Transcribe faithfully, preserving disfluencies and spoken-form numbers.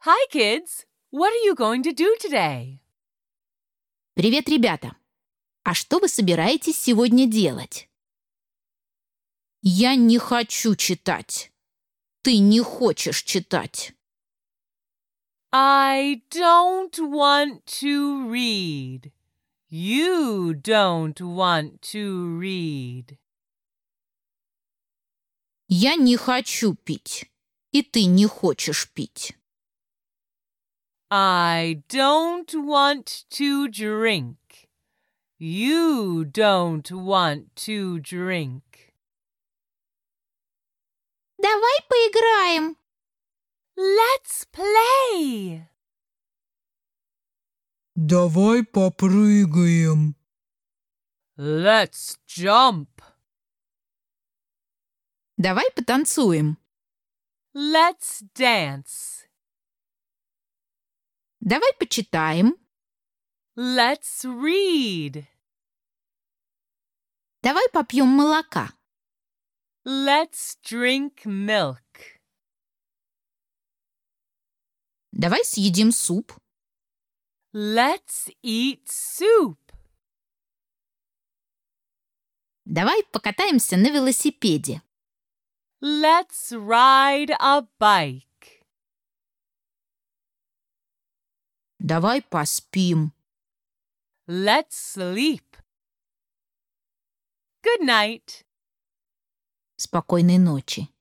Hi, kids. What are you going to do today? Привет, ребята! А что вы собираетесь сегодня делать? Я не хочу читать. Ты не хочешь читать. I don't want to read. You don't want to read. Я не хочу пить. И ты не хочешь пить. I don't want to drink. You don't want to drink. Давай поиграем. Let's play. Давай попрыгаем. Let's jump. Давай потанцуем. Let's dance. Давай почитаем. Let's read. Давай попьем молока. Let's drink milk. Давай съедим суп. Let's eat soup. Давай покатаемся на велосипеде. Let's ride a bike. Давай поспим. Let's sleep. Good night. Спокойной ночи.